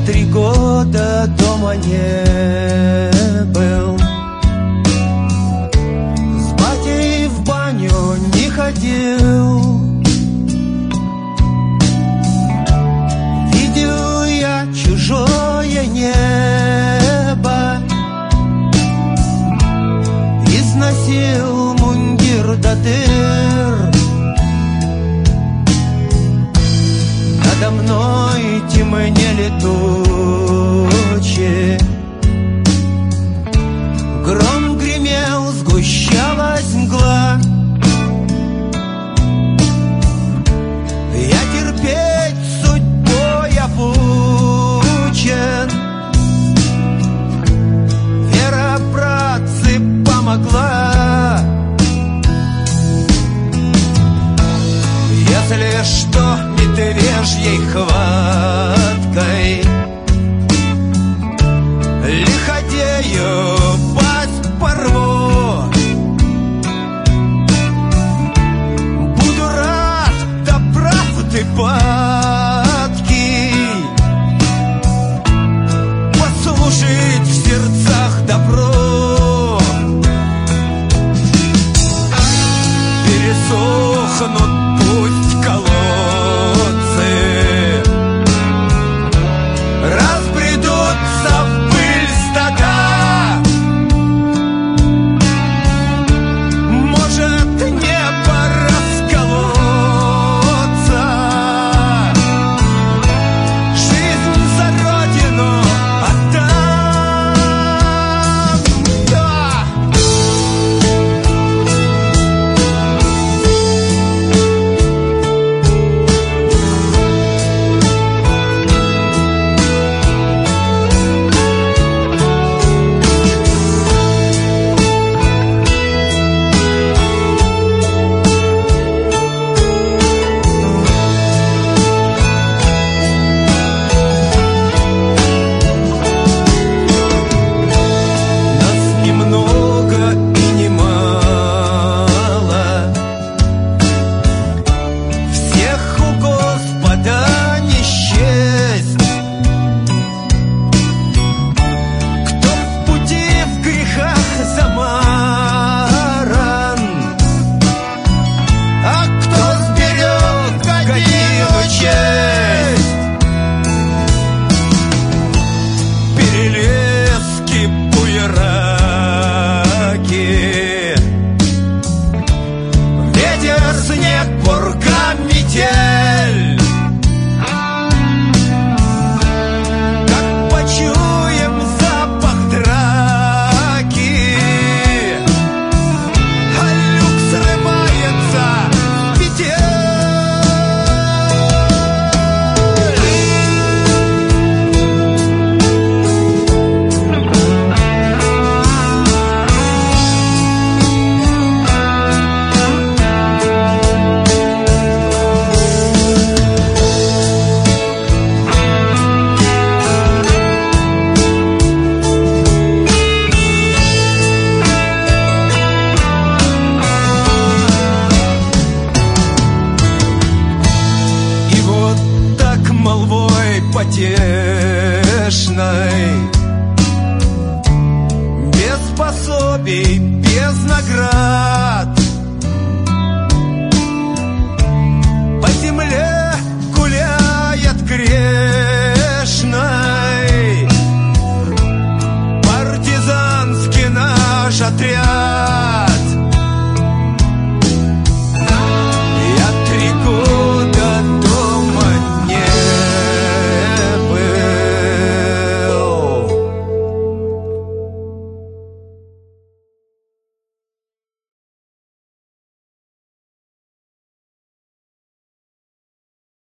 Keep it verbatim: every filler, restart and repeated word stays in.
три года дома не был. С батей в баню не ходил. Видел я чужое небо, износил мундир до дыр. Надо мной темнели тучи, гром гремел, сгущалась мгла. Я терпеть судьбой опучен, вера, братцы, помогла. Если что, медвежьей хваткой лиходею пасть порву. Буду рад до правды падки послужить в сердцах добро. Пересохнут пусть колодцы, разбредутся в пыль стада. Может, небо расколоться, жизнь за родину отдам. Да! Потешной, без пособий,